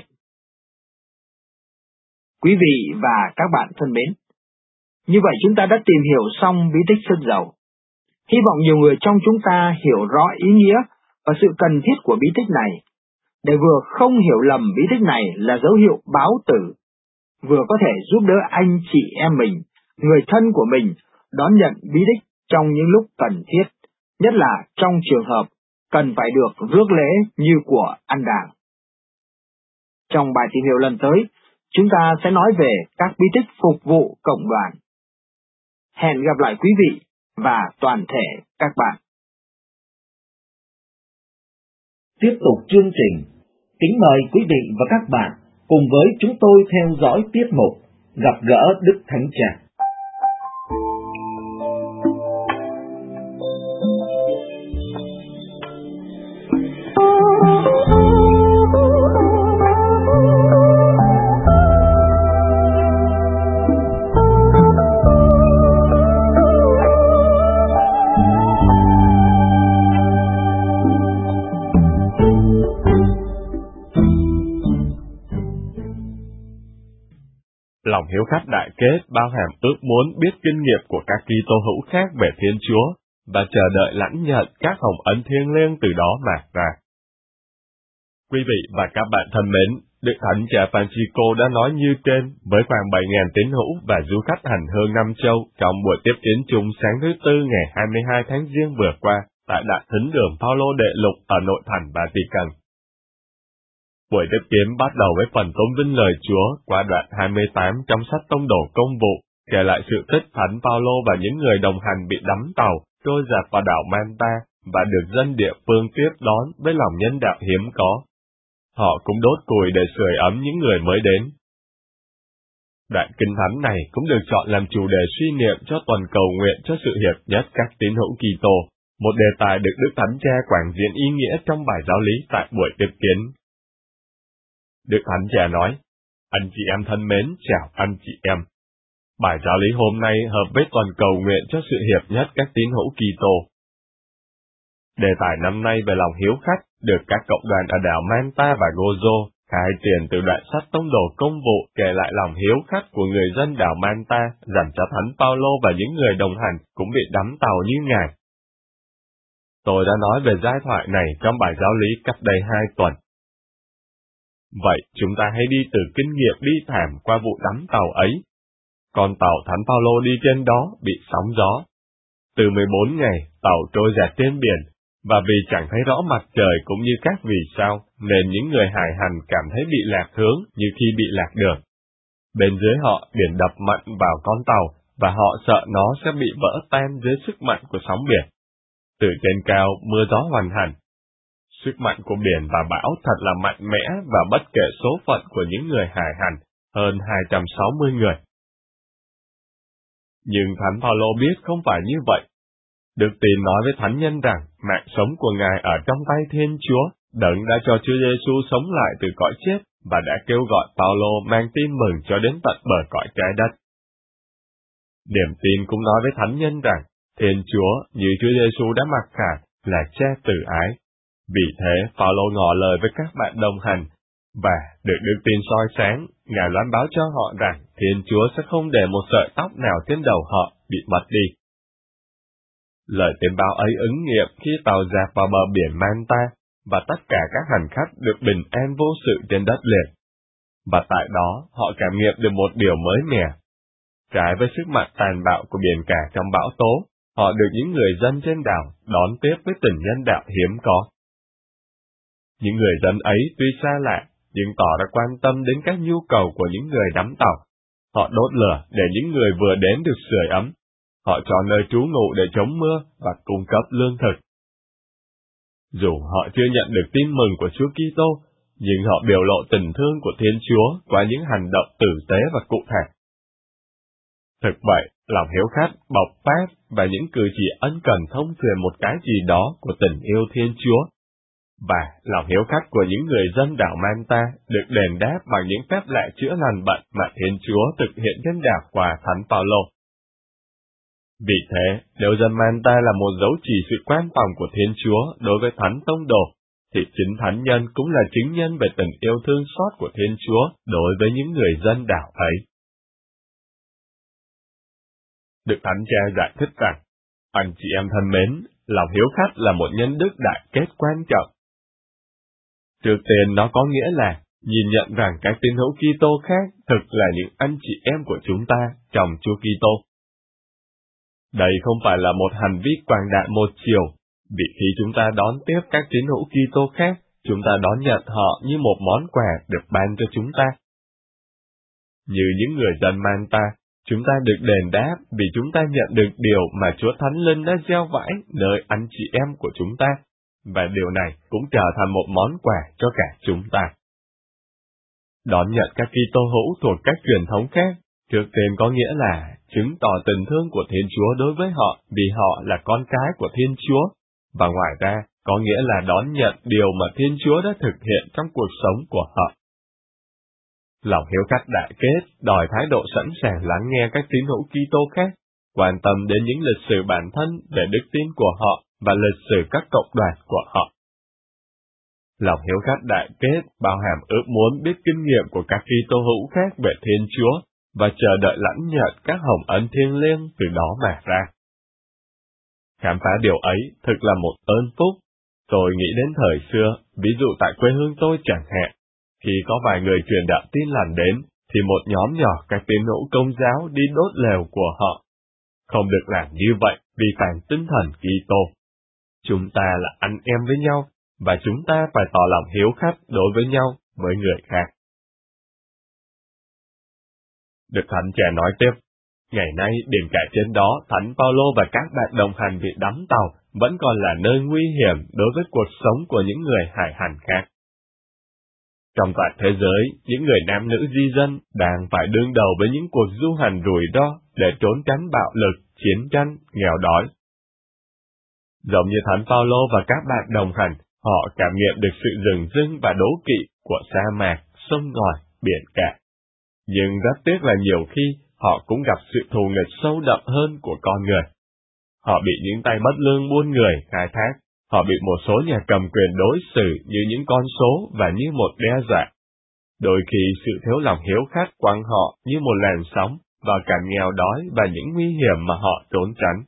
Quý vị và các bạn thân mến, như vậy chúng ta đã tìm hiểu xong bí tích sức dầu. Hy vọng nhiều người trong chúng ta hiểu rõ ý nghĩa và sự cần thiết của bí tích này, để vừa không hiểu lầm bí tích này là dấu hiệu báo tử, vừa có thể giúp đỡ anh chị em mình, người thân của mình đón nhận bí tích trong những lúc cần thiết, nhất là trong trường hợp cần phải được rước lễ như của ăn đàng. Trong bài tìm hiểu lần tới, chúng ta sẽ nói về các bí tích phục vụ cộng đoàn. Hẹn gặp lại quý vị và toàn thể các bạn. Tiếp tục chương trình, kính mời quý vị và các bạn cùng với chúng tôi theo dõi tiết mục Gặp gỡ Đức Thánh Cha. Lòng hiếu khách đại kết bao hàm ước muốn biết kinh nghiệm của các Kitô hữu khác về Thiên Chúa và chờ đợi lãnh nhận các hồng ân thiêng liêng từ đó mà ra. Quý vị và các bạn thân mến, Đức Thánh Cha Francisco đã nói như trên với khoảng bảy nghìn tín hữu và du khách hành hương năm châu trong buổi tiếp kiến chung sáng thứ Tư ngày hai mươi hai tháng Giêng vừa qua tại Đại Thính đường Phaolô Đệ Lục ở nội thành Vatican. Buổi tiếp kiến bắt đầu với phần tôn vinh lời Chúa qua đoạn hai mươi tám trong sách Tông đồ Công vụ, kể lại sự tích Thánh Phaolô và những người đồng hành bị đắm tàu trôi dạt vào đảo Malta và được dân địa phương tiếp đón với lòng nhân đạo hiếm có. Họ cũng đốt củi để sưởi ấm những người mới đến. Đoạn kinh thánh này cũng được chọn làm chủ đề suy niệm cho tuần cầu nguyện cho sự hiệp nhất các tín hữu Kitô, một đề tài được Đức Thánh Cha quảng diễn ý nghĩa trong bài giáo lý tại buổi tiếp kiến. Đức Thánh Cha nói: anh chị em thân mến, chào anh chị em. Bài giáo lý hôm nay hợp với tuần cầu nguyện cho sự hiệp nhất các tín hữu Kitô. Đề tài năm nay về lòng hiếu khách được các cộng đoàn ở đảo Malta và Gozo khai tiền từ đoạn sách Tông đồ Công vụ kể lại lòng hiếu khách của người dân đảo Malta dành cho Thánh Phaolô và những người đồng hành cũng bị đắm tàu như ngài. Tôi đã nói về giai thoại này trong bài giáo lý cách đây hai tuần. Vậy chúng ta hãy đi từ kinh nghiệm đi thảm qua vụ đắm tàu ấy. Con tàu Thánh Phaolô đi trên đó bị sóng gió. Từ mười bốn ngày, tàu trôi dạt trên biển, và vì chẳng thấy rõ mặt trời cũng như các vì sao, nên những người hải hành cảm thấy bị lạc hướng như khi bị lạc đường. Bên dưới họ, biển đập mạnh vào con tàu, và họ sợ nó sẽ bị vỡ tan dưới sức mạnh của sóng biển. Từ trên cao, mưa gió hoành hành. Sức mạnh của biển và bão thật là mạnh mẽ và bất kể số phận của những người hải hành, hơn hai trăm sáu mươi người. Nhưng Thánh Phaolô biết không phải như vậy. Đức Tin nói với thánh nhân rằng mạng sống của Ngài ở trong tay Thiên Chúa, Đấng đã cho Chúa Giêsu sống lại từ cõi chết và đã kêu gọi Phaolô mang tin mừng cho đến tận bờ cõi trái đất. Niềm tin cũng nói với thánh nhân rằng Thiên Chúa như Chúa Giêsu đã mặc khải là Cha từ ái. Vì thế, Phaolô ngỏ lời với các bạn đồng hành Và được đức tin soi sáng, Ngài loan báo cho họ rằng Thiên Chúa sẽ không để một sợi tóc nào trên đầu họ bị mất đi. Lời tuyên báo ấy ứng nghiệm khi tàu dạt vào bờ biển Manta, và tất cả các hành khách được bình an vô sự trên đất liền. Và tại đó, họ cảm nghiệm được một điều mới mẻ. Trái với sức mạnh tàn bạo của biển cả trong bão tố, họ được những người dân trên đảo đón tiếp với tình nhân đạo hiếm có. Những người dân ấy tuy xa lạ, nhưng tỏ ra quan tâm đến các nhu cầu của những người đắm tàu. Họ đốt lửa để những người vừa đến được sưởi ấm. Họ chọn nơi trú ngụ để chống mưa và cung cấp lương thực. Dù họ chưa nhận được tin mừng của Chúa Kitô, nhưng họ biểu lộ tình thương của Thiên Chúa qua những hành động tử tế và cụ thể. Thực vậy, lòng hiếu khách, bộc phát và những cử chỉ ân cần thông truyền một cái gì đó của tình yêu Thiên Chúa. Và lòng hiếu khách của những người dân đảo Manta được đền đáp bằng những phép lạ chữa lành bệnh mà Thiên Chúa thực hiện trên đảo qua Thánh Phaolô. Vì thế, nếu dân Manta là một dấu chỉ sự quan phòng của Thiên Chúa đối với Thánh Tông Đồ, thì chính Thánh Nhân cũng là chứng nhân về tình yêu thương xót của Thiên Chúa đối với những người dân đảo ấy. Đức Thánh Cha giải thích rằng, anh chị em thân mến, lòng hiếu khách là một nhân đức đại kết quan trọng. Trước tiên nó có nghĩa là nhìn nhận rằng các tín hữu Kitô khác thực là những anh chị em của chúng ta trong Chúa Kitô. Đây không phải là một hành vi quảng đại một chiều, vì khi chúng ta đón tiếp các tín hữu Kitô khác, chúng ta đón nhận họ như một món quà được ban cho chúng ta. Như những người dân Manta, chúng ta được đền đáp vì chúng ta nhận được điều mà Chúa Thánh Linh đã gieo vãi nơi anh chị em của chúng ta, và điều này cũng trở thành một món quà cho cả chúng ta. Đón nhận các Kitô hữu thuộc các truyền thống khác, trước tiên có nghĩa là chứng tỏ tình thương của Thiên Chúa đối với họ vì họ là con cái của Thiên Chúa, và ngoài ra có nghĩa là đón nhận điều mà Thiên Chúa đã thực hiện trong cuộc sống của họ. Lòng hiếu khách đại kết đòi thái độ sẵn sàng lắng nghe các tín hữu Kitô khác, quan tâm đến những lịch sử bản thân về đức tin của họ và lịch sử các cộng đoàn của họ. Lòng hiếu khách đại kết bao hàm ước muốn biết kinh nghiệm của các Kitô hữu khác về Thiên Chúa và chờ đợi lãnh nhận các hồng ân thiêng liêng từ đó mà ra. Khám phá điều ấy thực là một ơn phúc. Tôi nghĩ đến thời xưa, ví dụ tại quê hương tôi chẳng hạn, khi có vài người truyền đạo tin lành đến, thì một nhóm nhỏ các tín hữu Công giáo đi đốt lều của họ. Không được làm như vậy vì phản tinh thần Kitô. Chúng ta là anh em với nhau, và chúng ta phải tỏ lòng hiếu khách đối với nhau, với người khác. Đức Thánh Cha nói tiếp, ngày nay biển cả trên đó, Thánh Phaolô và các bạn đồng hành bị đắm tàu vẫn còn là nơi nguy hiểm đối với cuộc sống của những người hải hành khác. Trong toàn thế giới, những người nam nữ di dân đang phải đương đầu với những cuộc du hành rủi ro để trốn tránh bạo lực, chiến tranh, nghèo đói. Giống như Thánh Phaolô và các bạn đồng hành, họ cảm nghiệm được sự rừng rưng và đố kỵ của sa mạc, sông ngòi, biển cả. Nhưng rất tiếc là nhiều khi họ cũng gặp sự thù nghịch sâu đậm hơn của con người. Họ bị những tay bất lương buôn người khai thác, họ bị một số nhà cầm quyền đối xử như những con số và như một đe dọa. Đôi khi sự thiếu lòng hiếu khách quăng họ như một làn sóng vào cảnh nghèo đói và những nguy hiểm mà họ trốn tránh.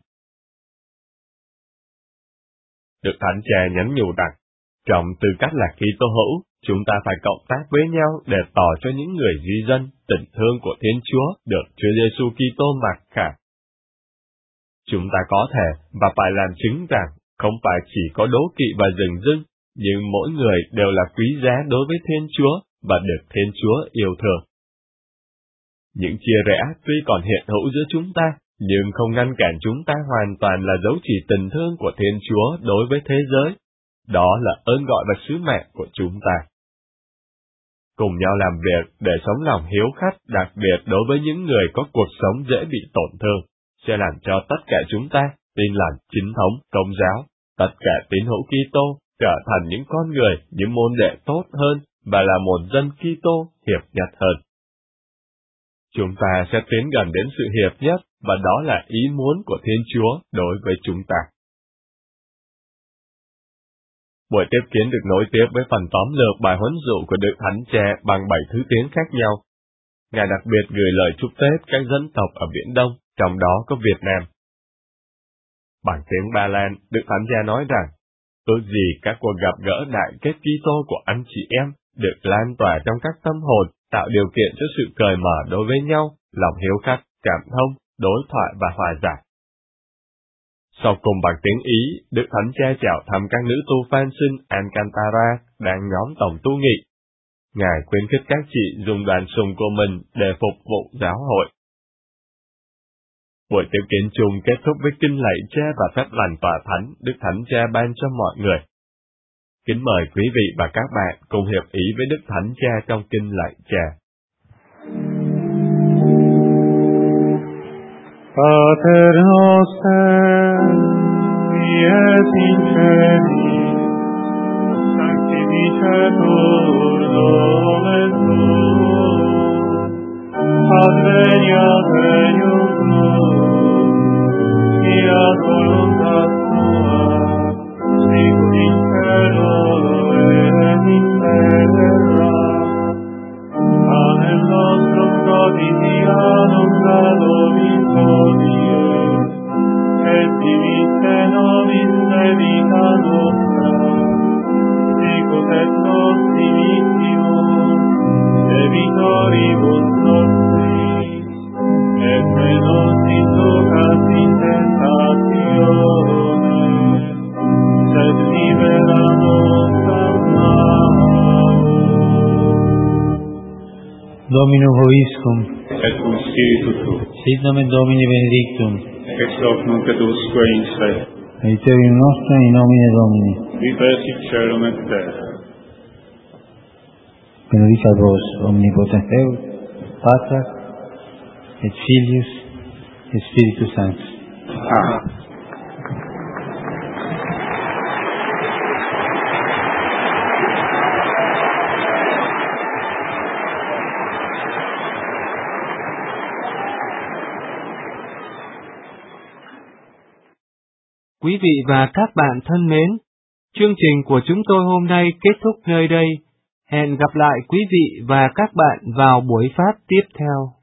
Đức Thánh Cha nhắn nhủ rằng, trong tư cách là Kitô hữu, chúng ta phải cộng tác với nhau để tỏ cho những người di dân tình thương của Thiên Chúa được Chúa Giêsu Kitô mặc khải. Chúng ta có thể và phải làm chứng rằng không phải chỉ có đố kỵ và rừng rưng, nhưng mỗi người đều là quý giá đối với Thiên Chúa và được Thiên Chúa yêu thương. Những chia rẽ tuy còn hiện hữu giữa chúng ta, nhưng không ngăn cản chúng ta hoàn toàn là dấu chỉ tình thương của Thiên Chúa đối với thế giới. Đó là ơn gọi và sứ mệnh của chúng ta. Cùng nhau làm việc để sống lòng hiếu khách, đặc biệt đối với những người có cuộc sống dễ bị tổn thương, sẽ làm cho tất cả chúng ta, tin lành, chính thống, công giáo, tất cả tín hữu Kitô trở thành những con người, những môn đệ tốt hơn và là một dân Kitô hiệp nhất hơn. Chúng ta sẽ tiến gần đến sự hiệp nhất, và đó là ý muốn của Thiên Chúa đối với chúng ta. Buổi tiếp kiến được nối tiếp với phần tóm lược bài huấn dụ của Đức Thánh Cha bằng bảy thứ tiếng khác nhau. Ngài đặc biệt gửi lời chúc Tết các dân tộc ở Viễn Đông, trong đó có Việt Nam. Bằng tiếng Ba Lan, Đức Thánh Cha nói rằng, ước gì các cuộc gặp gỡ đại kết Kitô của anh chị em được lan tỏa trong các tâm hồn, tạo điều kiện cho sự cởi mở đối với nhau, lòng hiếu khách, cảm thông, đối thoại và hòa giải. Sau cùng bằng tiếng Ý, Đức Thánh Cha chào thăm các nữ tu phan sinh Alcantara đang nhóm tổng tu nghị. Ngài khuyến khích các chị dùng đoàn sùng của mình để phục vụ giáo hội. Buổi tiếp kiến chung kết thúc với kinh lạy Cha và phép lành tỏa thánh Đức Thánh Cha ban cho mọi người. Kính mời quý vị và các bạn cùng hiệp ý với Đức Thánh Cha trong kinh lạy Cha. Pater noster, qui es in celis, sanctificetur nomen tuum, adveniat regnum tuum, fiat voluntas tua, sicut in cielo et in terra. Panem nostrum quotidianum da nobis hodie, et dimitte nobis debita nostra, sicut et nos dimittimus debitoribus nostris, et ne nos inducas in tentationem, sed libera nos a malo. Dominum vobiscum, Et cum spiritu tuo, sit nomen Domini benedictum, ex hoc nunc et usque in secula, aiuterium nostrum in nomine Domini, qui fecit caelum et terra. benedicat vos omnipotens Deus, Pater, et Filius, et Spiritus Sanctus. Amen. Quý vị và các bạn thân mến, chương trình của chúng tôi hôm nay kết thúc nơi đây. Hẹn gặp lại quý vị và các bạn vào buổi phát tiếp theo.